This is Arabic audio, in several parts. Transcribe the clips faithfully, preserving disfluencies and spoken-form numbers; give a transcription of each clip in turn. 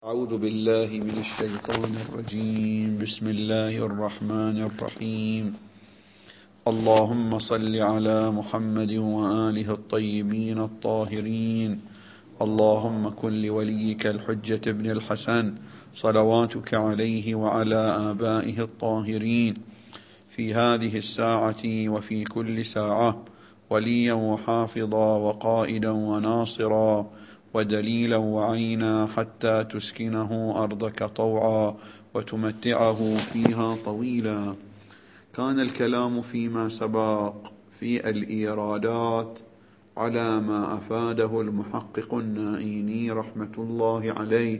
أعوذ بالله من الشيطان الرجيم. بسم الله الرحمن الرحيم. اللهم صل على محمد وآله الطيبين الطاهرين. اللهم كن لوليك الحجة ابن الحسن صلواتك عليه وعلى آبائه الطاهرين في هذه الساعة وفي كل ساعة وليا وحافظا وقائدا وناصرا ودليلا وعينا حتى تسكنه أرضك طوعا وتمتعه فيها طويلا. كان الكلام فيما سبق في الإيرادات على ما أفاده المحقق النائيني رحمة الله عليه،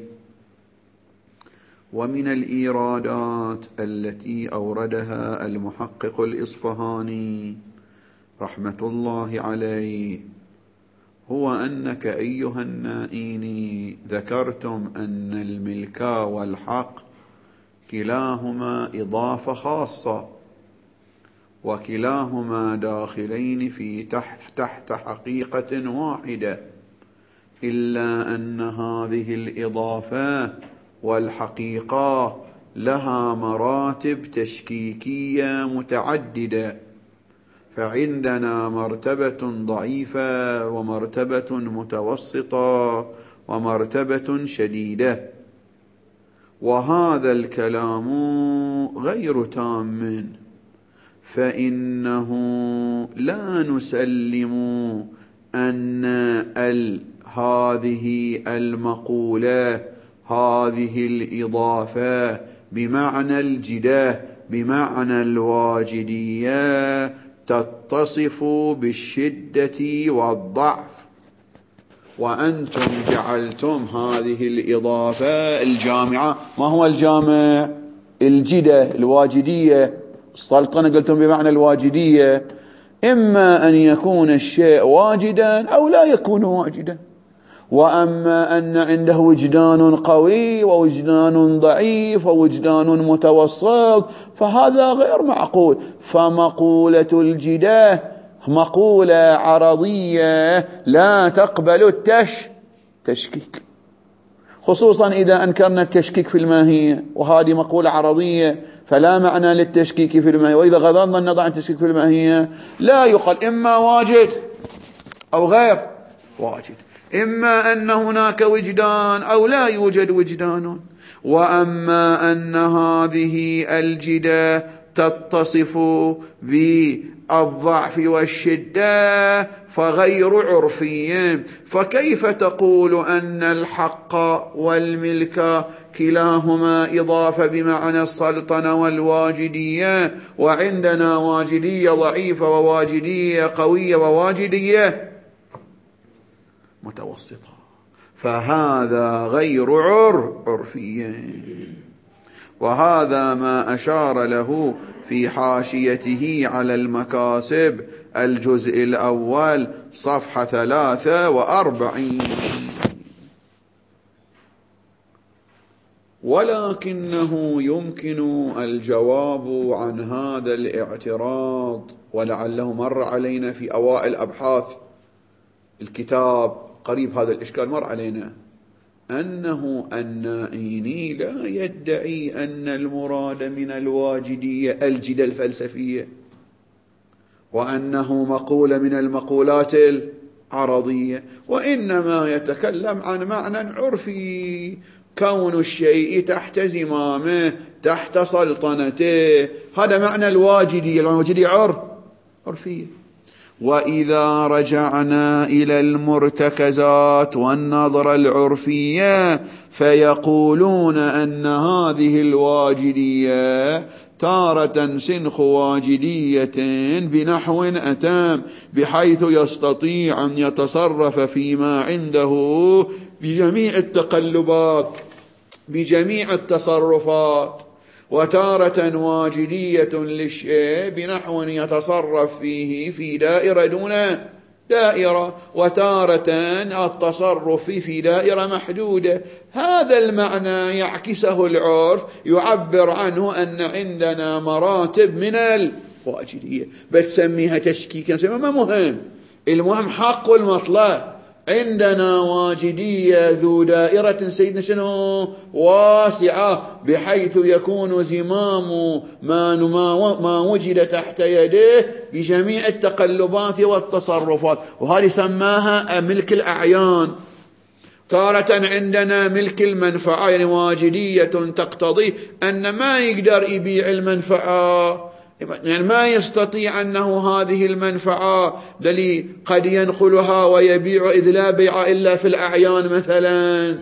ومن الإيرادات التي أوردها المحقق الإصفهاني رحمة الله عليه هو أنك أيها النائيني ذكرتم أن الملك والحق كلاهما إضافة خاصة، وكلاهما داخلين في تحت, تحت حقيقة واحدة، إلا أن هذه الإضافة والحقيقة لها مراتب تشكيكية متعددة، فعندنا مرتبة ضعيفة ومرتبة متوسطة ومرتبة شديدة، وهذا الكلام غير تام، فإنه لا نسلم أن هذه المقولة هذه الإضافة بمعنى الجدة بمعنى الواجدية تتصف بالشدة والضعف، وأنتم جعلتم هذه الإضافة الجامعة. ما هو الجامع؟ الجدة الواجدية. السلطنة قلتم بمعنى الواجدية، إما أن يكون الشيء واجدا أو لا يكون واجدا، وأما أن عنده وجدان قوي ووجدان ضعيف ووجدان متوسط فهذا غير معقول. فمقولة الجدة مقولة عرضية لا تقبل التشكيك، خصوصا إذا أنكرنا التشكيك في الماهية، وهذه مقولة عرضية فلا معنى للتشكيك في الماهية. وإذا غضضنا النظر عن التشكيك في الماهية لا يقال إما واجد أو غير واجد، إما أن هناك وجدان أو لا يوجد وجدان. وأما أن هذه الجدة تتصف بالضعف والشدة فغير عرفي، فكيف تقول أن الحق والملك كلاهما إضافة بمعنى السلطنة والواجدية، وعندنا واجدية ضعيفة وواجدية قوية وواجدية متوسطة؟ فهذا غير عرفي، وهذا ما أشار له في حاشيته على المكاسب الجزء الأول صفحة ثلاثة وأربعين. ولكنه يمكن الجواب عن هذا الاعتراض، ولعله مر علينا في أوائل أبحاث الكتاب قريب هذا الإشكال مر علينا، أنه النائيني لا يدعي أن المراد من الواجدية الجدة الفلسفية، وأنه مقولة من المقولات العرضية، وإنما يتكلم عن معنى عرفي، كون الشيء تحت زمامه تحت سلطنته، هذا معنى الواجدية. الواجدية عرف عرفية. وإذا رجعنا إلى المرتكزات والنظرة العرفية فيقولون أن هذه الواجدية تارة سنخ واجدية بنحو أتام، بحيث يستطيع أن يتصرف فيما عنده بجميع التقلبات بجميع التصرفات، وتارة واجدية للشيء بنحو يتصرف فيه في دائرة دون دائرة، وتارة التصرف في دائرة محدودة. هذا المعنى يعكسه العرف، يعبر عنه أن عندنا مراتب من الواجدية. بتسميها تشكيكا ما مهم، المهم حق المطلب عندنا واجدية ذو دائرة سيدنا شنو واسعة بحيث يكون زمام ما, ما وجد تحت يديه بجميع التقلبات والتصرفات، وهذه سماها ملك الأعيان. تارة عندنا ملك المنفعة، يعني واجدية تقتضي أن ما يقدر يبيع المنفعة، يعني ما يستطيع أنه هذه المنفعة التي قد ينقلها ويبيع إذ لا بيع إلا في الأعيان مثلا.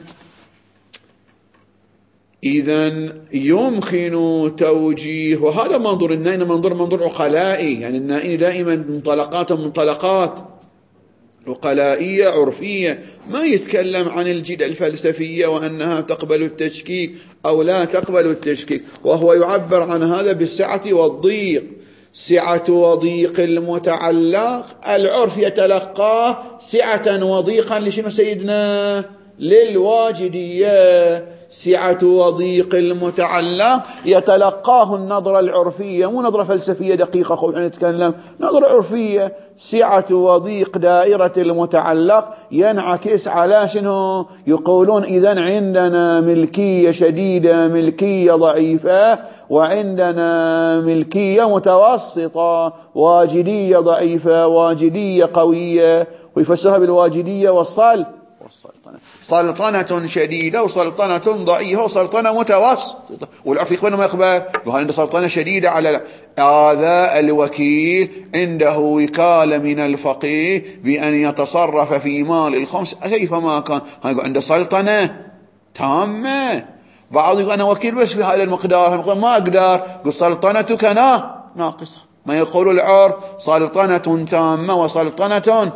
إذن يمكن توجيه، وهذا منظور النائن، منظور منظور عقلائي، يعني النائن دائما منطلقات منطلقات عقلائية عرفية، ما يتكلم عن الجدة الفلسفية وأنها تقبل التشكيك أو لا تقبل التشكيك، وهو يعبر عن هذا بالسعة والضيق. سعة وضيق المتعلق العرف يتلقاه سعة وضيقا لشنو سيدنا؟ للواجدية. سعة وضيق المتعلق يتلقاه النظرة العرفية، مو نظرة فلسفية دقيقة خوف نتكلم، نظرة عرفية. سعة وضيق دائرة المتعلق ينعكس على شنو؟ يقولون إذن عندنا ملكية شديدة، ملكية ضعيفة، وعندنا ملكية متوسطة، واجدية ضعيفة، واجدية قوية، ويفسرها بالواجدية والصل والسلطنة. سلطنة شديدة وسلطنة ضعيفة وسلطنة متوسطة، والعرف يقبل ما يقبل. وهل عنده سلطنة شديدة على هذا الوكيل عنده وكالة من الفقيه بأن يتصرف في مال الخمس كيفما كان، هذا عنده سلطنة تامة. بعض يقول أنا وكيل بس في هذا المقدار، ما أقدر، قل سلطنتك ناقصة. ما يقول العرف سلطنة تامة وسلطنة.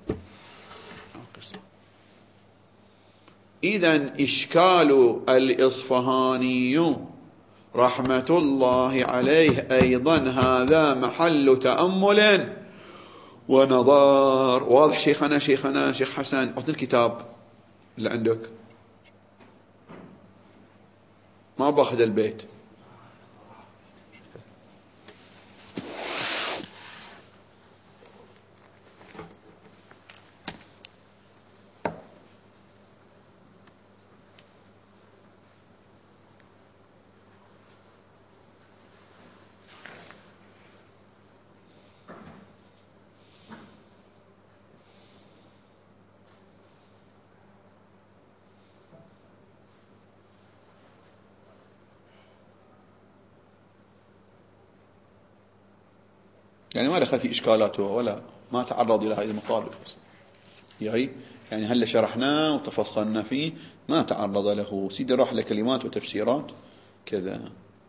إذن إشكال الإصفهاني رحمة الله عليه أيضا هذا محل تأمل ونظار. واضح شيخنا شيخنا شيخ حسن؟ أعطني الكتاب اللي عندك، ما باخذ البيت. يعني ما دخل في إشكالاته ولا ما تعرض إلى هذه المطالب، يعني يعني هل شرحناه وتفصلنا فيه، ما تعرض له. سيدي راح لكلمات وتفسيرات كذا.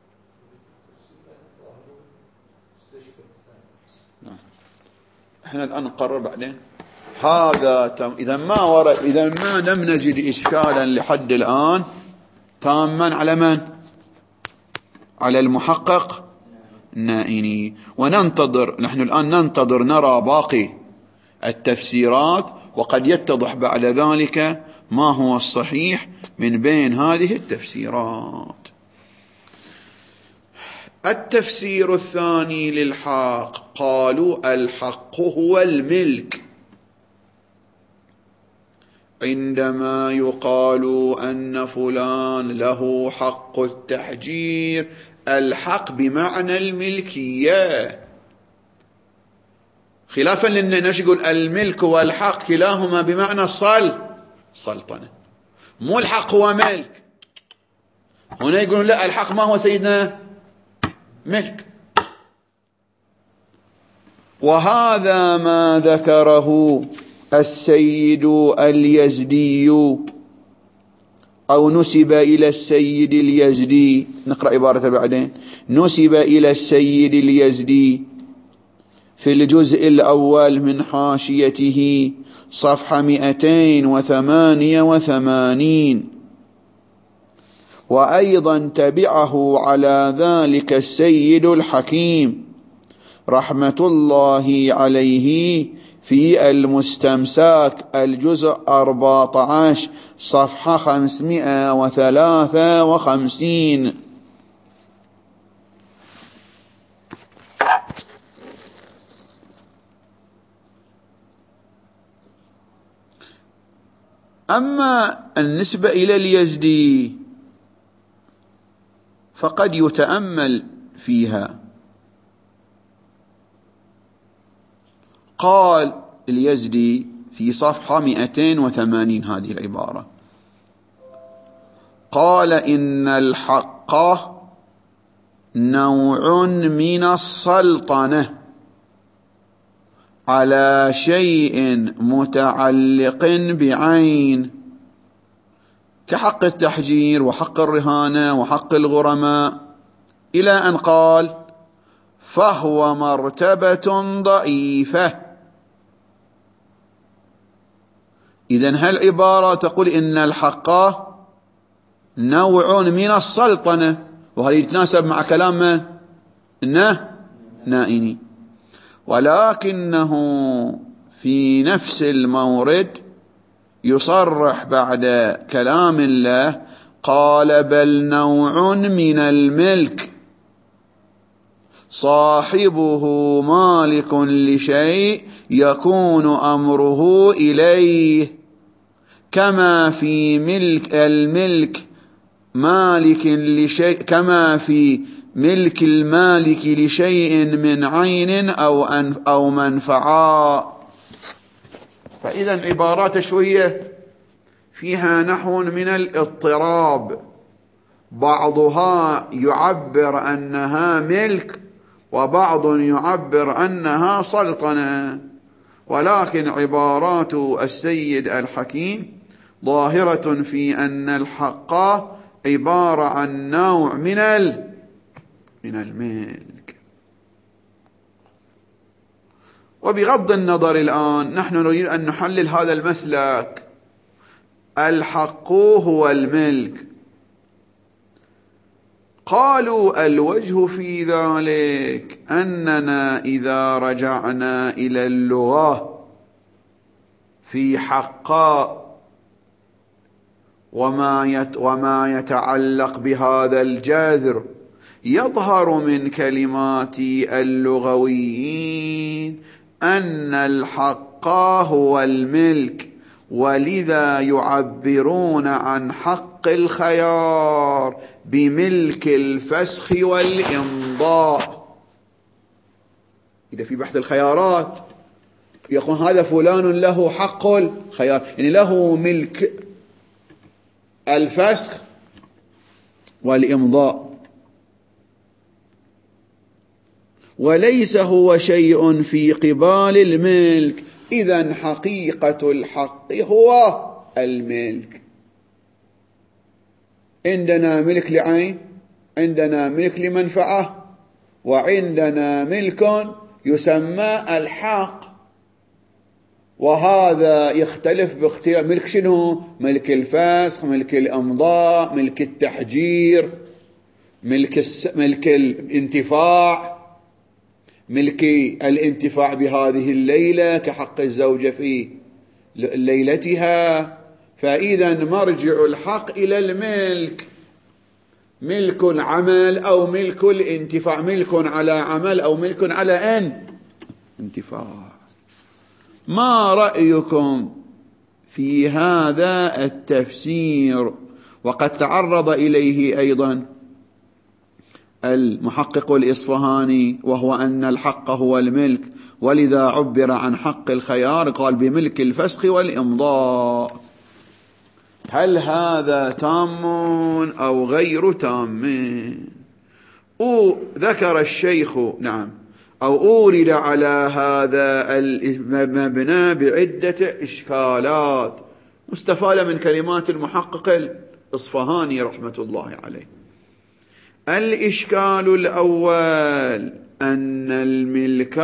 احنا الآن نقرر بعدين هذا تم. إذا ما ورد، إذا ما لم نجد إشكالا لحد الآن تاما على من؟ على المحقق النائني. وننتظر، نحن الآن ننتظر نرى باقي التفسيرات، وقد يتضح بعد ذلك ما هو الصحيح من بين هذه التفسيرات. التفسير الثاني للحق، قالوا الحق هو الملك. عندما يقال أن فلان له حق التحجير، الحق بمعنى الملكية، خلافا للناس يقول الملك والحق كلاهما بمعنى الصل سلطنة، مو الحق هو ملك. هنا يقولون لا، الحق ما هو سيدنا؟ ملك. وهذا ما ذكره السيد اليزدي، أو نسب إلى السيد اليزدي، نقرأ عبارة بعدين، نسب إلى السيد اليزدي في الجزء الأول من حاشيته صفحة مئتين وثمانية وثمانين. وأيضا تبعه على ذلك السيد الحكيم رحمة الله عليه في المستمساك الجزء أربعة عشر صفحة خمسمائة وثلاثة وخمسين. أما النسبة إلى اليزدي فقد يتأمل فيها. قال اليزدي في صفحة مئتين وثمانين هذه العبارة، قال إن الحق نوع من السلطنة على شيء متعلق بعين كحق التحجير وحق الرهانة وحق الغرماء، إلى أن قال فهو مرتبة ضعيفة. إذن هالعبارة تقول إن الحق نوع من السلطنة، وهذا يتناسب مع كلام من؟ إنه نائني، ولكنه في نفس المورد يصرح بعد كلام الله قال بل نوع من الملك صاحبه مالك لشيء يكون أمره إليه، كما في ملك الملك مالك لشيء كما في ملك المالك لشيء من عين أو أو منفعة. فإذا عبارات شوية فيها نحو من الاضطراب، بعضها يعبر أنها ملك وبعض يعبر أنها سلطنة، ولكن عبارات السيد الحكيم ظاهرة في أن الحق عبارة عن نوع من من الملك. وبغض النظر الآن نحن نريد أن نحلل هذا المسلك، الحق هو الملك. قالوا الوجه في ذلك أننا إذا رجعنا إلى اللغة في حق وما يت وما يتعلق بهذا الجذر يظهر من كلمات اللغويين أن الحق هو الملك، ولذا يعبرون عن حق الخيار بملك الفسخ والإمضاء. إذا في بحث الخيارات يقول هذا فلان له حق الخيار، يعني له ملك الفسخ والإمضاء، وليس هو شيء في قبال الملك. إذن حقيقة الحق هو الملك. عندنا ملك لعين، عندنا ملك لمنفعة، وعندنا ملك يسمى الحق، وهذا يختلف باختلاف ملك شنو؟ ملك الفسخ، ملك الإمضاء، ملك التحجير، ملك الس... ملك الانتفاع، ملك الانتفاع بهذه الليلة كحق الزوجة في ليلتها. فإذا مرجع الحق إلى الملك، ملك العمل أو ملك الانتفاع، ملك على عمل أو ملك على أن انتفاع. ما رأيكم في هذا التفسير؟ وقد تعرض إليه أيضا المحقق الإصفهاني، وهو أن الحق هو الملك، ولذا عبر عن حق الخيار قال بملك الفسخ والإمضاء. هل هذا تام أو غير تام؟ ذكر الشيخ نعم أو أورد على هذا المبنى بعدة إشكالات مستفادة من كلمات المحقق الإصفهاني رحمة الله عليه. الإشكال الأول أن الملك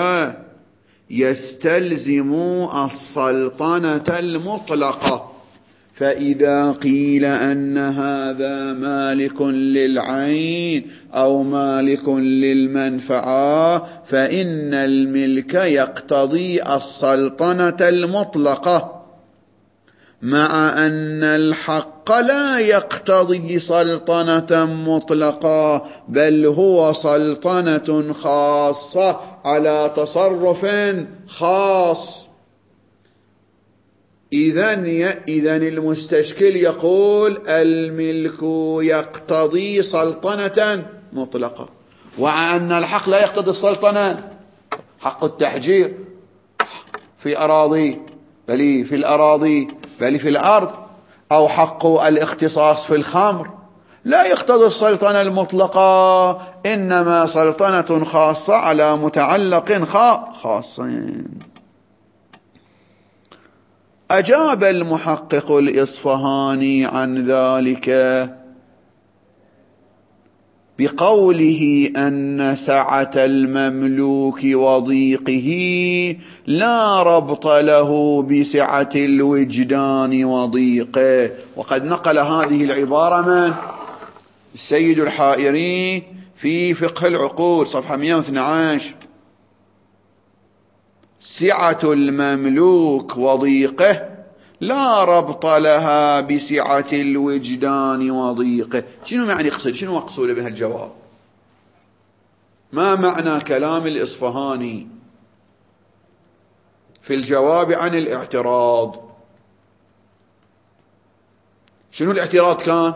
يستلزم السلطنة المطلقة، فإذا قيل أن هذا مالك للعين أو مالك للمنفعة فإن الملك يقتضي السلطنة المطلقة، مع أن الحق لا يقتضي سلطنة مطلقة، بل هو سلطنة خاصة على تصرف خاص. إذن إذن المستشكل يقول الملك يقتضي سلطنة مطلقة، وأن الحق لا يقتضي السلطنة. حق التحجير في أراضي بل في الأراضي بل في الأرض، أو حق الاختصاص في الخمر لا يقتضي السلطنة المطلقة، إنما سلطنة خاصة على متعلق خاص. أجاب المحقق الإصفهاني عن ذلك بقوله أن سعة المملوك وضيقه لا ربط له بسعة الوجدان وضيقه. وقد نقل هذه العبارة من السيد الحائري في فقه العقول صفحة مئة واثني عشر: سعة المملوك وضيقه لا ربط لها بسعة الوجدان وضيقه. شنو معنى يقصد؟ شنو مقصود بهالجواب؟ ما معنى كلام الإصفهاني في الجواب عن الاعتراض؟ شنو الاعتراض كان؟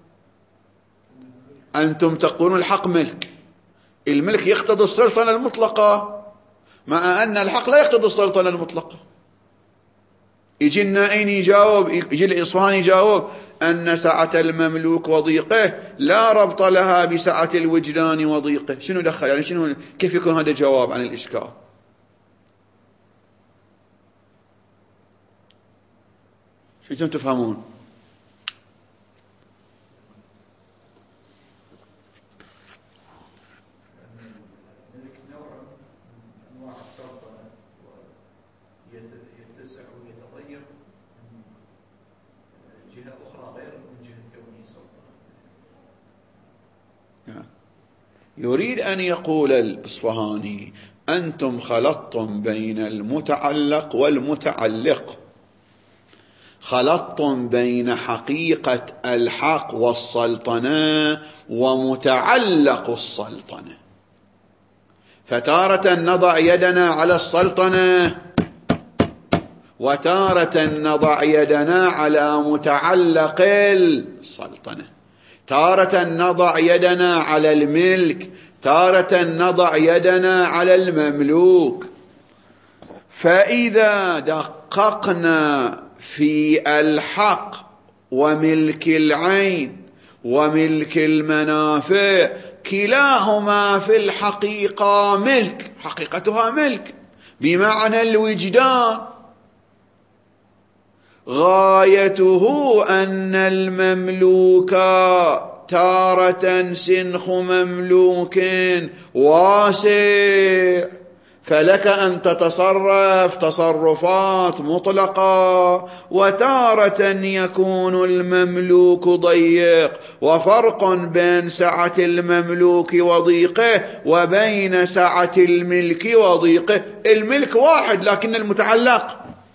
أنتم تقولون الحق ملك، الملك يقتضي السلطنة المطلقة، مع أن الحق لا يقتضي السلطنة المطلقة. يجي النائين يجاوب، يجي الإصفهاني يجاوب أن سعة المملوك وضيقه لا ربط لها بسعة الوجدان وضيقه. شنو دخل؟ يعني شنو، كيف يكون هذا جواب عن الإشكال؟ شو أنتم تفهمون؟ يريد أن يقول الإصفهاني أنتم خلطتم بين المتعلق والمتعلق، خلطتم بين حقيقة الحق والسلطنة ومتعلق السلطنة، فتارة نضع يدنا على السلطنة وتارة نضع يدنا على متعلق السلطنة، تارة نضع يدنا على الملك، تارة نضع يدنا على المملوك. فإذا دققنا في الحق وملك العين وملك المنافع، كلاهما في الحقيقة ملك، حقيقتها ملك بمعنى الوجدان. غايته أن المملوك تارة سنخ مملوك واسع، فلك أن تتصرف تصرفات مطلقة، وتارة يكون المملوك ضيق. وفرق بين سعة المملوك وضيقه وبين سعة الملك وضيقه. الملك واحد لكن المتعلق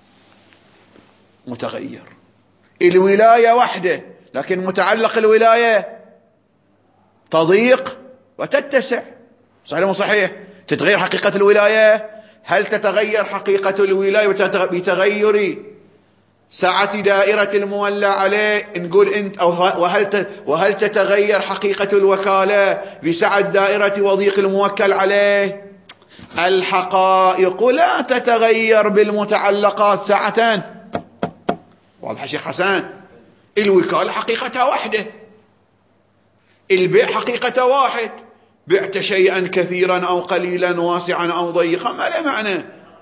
متغير. الولاية وحده لكن متعلق الولاية تضيق وتتسع. صحيح مو صحيح؟ تتغير حقيقة الولاية. هل تتغير حقيقة الولاية بتغير سعة دائرة المولى عليه؟ نقول أنت أو وهل وهل تتغير حقيقة الوكالة بسعة دائرة وضيق الموكل عليه؟ الحقائق لا تتغير بالمتعلقات ساعة. واضح يا شيخ حسن؟ الوكالة حقيقتها واحدة، البيع حقيقته واحد، بعت شيئا كثيرا أو قليلا واسعا أو ضيقا ما له معنى.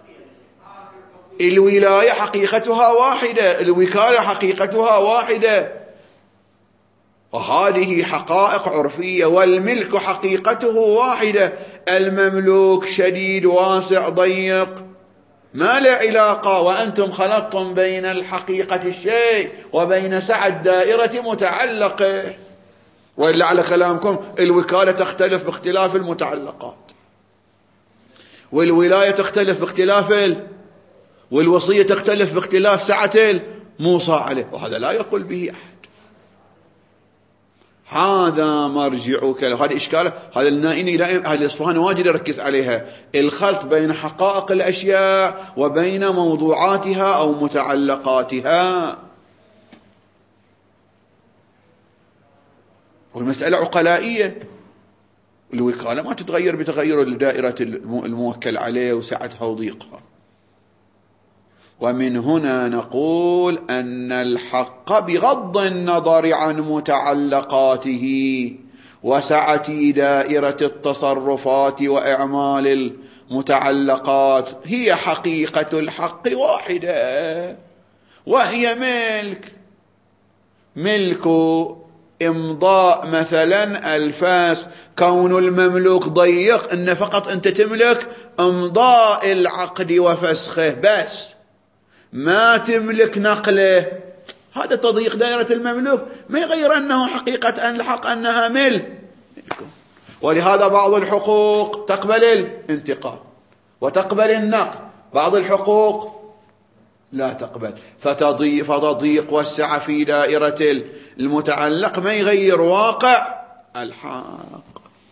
الولاية حقيقتها واحدة، الوكالة حقيقتها واحدة، وهذه حقائق عرفية. والملك حقيقته واحدة، المملوك شديد واسع ضيق ما له علاقة. وأنتم خلطتم بين الحقيقة الشيء وبين سعة دائرة متعلقة. وإلا على كلامكم الوكالة تختلف باختلاف المتعلقات، والولاية تختلف باختلاف ال... والوصية تختلف باختلاف سعة الموصى عليه، وهذا لا يقول به أحد. هذا مرجعك. هذه إشكاله. هذا النائني دائما، هذا الإصفهاني واجد يركز عليها، الخلط بين حقائق الأشياء وبين موضوعاتها أو متعلقاتها. والمسألة عقلائية، الوكالة ما تتغير بتغير الدائرة الموكل عليه وسعتها وضيقها. ومن هنا نقول أن الحق بغض النظر عن متعلقاته وسعة دائرة التصرفات وإعمال المتعلقات هي حقيقة الحق واحدة، وهي ملك ملك إمضاء مثلا الفاس. كون المملوك ضيق إن فقط أنت تملك إمضاء العقد وفسخه بس، ما تملك نقله. هذا تضييق دائرة المملوك، ما يغير أنه حقيقة أن الحق أنها ملك. ولهذا بعض الحقوق تقبل الانتقال وتقبل النقل، بعض الحقوق لا تقبل. فتضيق, فتضيق والسعة في دائرة المتعلق ما يغير واقع الحق.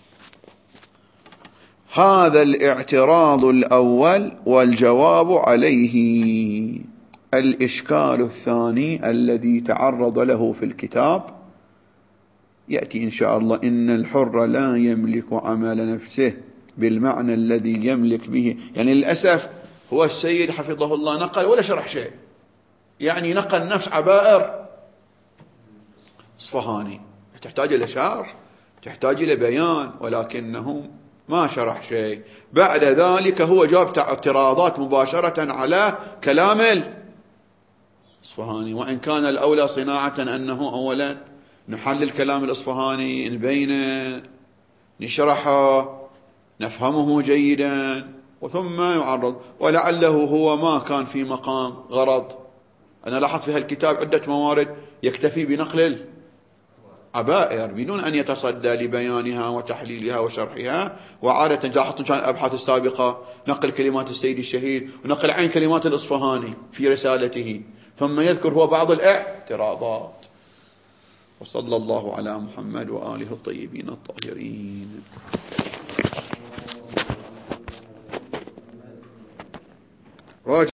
هذا الاعتراض الأول، والجواب عليه. الإشكال الثاني الذي تعرض له في الكتاب يأتي إن شاء الله: إن الحر لا يملك عمل نفسه بالمعنى الذي يملك به. يعني للأسف هو السيد حفظه الله نقل ولا شرح شيء، يعني نقل نفس عبائر إصفهاني، تحتاج إلى شرح، تحتاج إلى بيان، ولكنه ما شرح شيء. بعد ذلك هو جاب اعتراضات مباشرة على كلام الإصفهاني، وإن كان الأولى صناعة أنه أولا نحلل كلام الإصفهاني، نبينه، نشرحه، نفهمه جيدا، وثم يعرض. ولعله هو ما كان في مقام غرض. أنا لاحظت في هالكتاب عدة موارد يكتفي بنقل عبائر بدون أن يتصدى لبيانها وتحليلها وشرحها. وعادة لاحظت في الأبحاث السابقة نقل كلمات السيد الشهيد ونقل عين كلمات الإصفهاني في رسالته، ثم يذكر هو بعض الاعتراضات. وصلى الله على محمد وآله الطيبين الطاهرين.